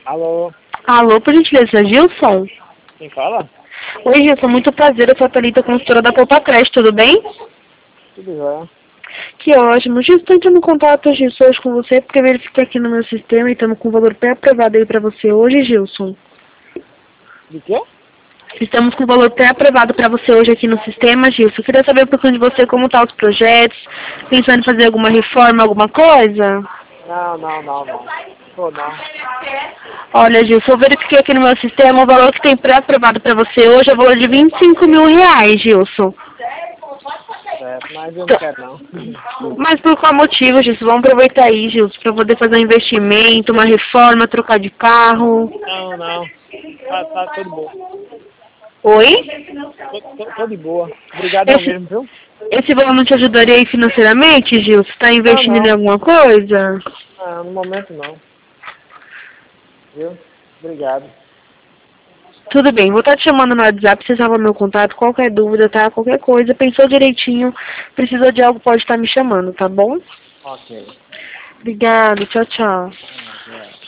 Alô, Alô, por gentileza, Gilson? quem fala? Oi, Gilson, muito prazer, eu sou a Thalita, consultora da Popacrest, tudo bem? Tudo jóia. Que ótimo. Gilson, estou entrando em contato, Gilson, hoje com você, porque verifiquei aqui no meu sistema e estamos com o valor pré-aprovado aí para você hoje, Gilson. De quê? Estamos com o valor pré-aprovado para você hoje aqui no sistema, Gilson. Eu queria saber um pouquinho de você, como estão os projetos, pensando em fazer alguma reforma, alguma coisa? Não. Tô não. Olha, Gilson, eu verifiquei aqui no meu sistema o valor que tem pré-aprovado para você hoje é o valor de R$ 25.000, Gilson. Certo, mas eu não quero não. Mas por qual motivo, Gilson? Vamos aproveitar aí, Gilson, para poder fazer um investimento, uma reforma, trocar de carro. Não. Tá tô de boa. Oi? Tô de boa. Obrigadão Esse, mesmo, viu? esse valor não te ajudaria aí financeiramente, Gilson? Está investindo em Não. alguma coisa? No momento não. Viu? Obrigado. Tudo bem, vou estar te chamando no WhatsApp, você salva meu contato, qualquer dúvida, tá? Qualquer coisa, pensou direitinho, precisou de algo, pode estar me chamando, tá bom? Ok. Obrigada, tchau, tchau. É.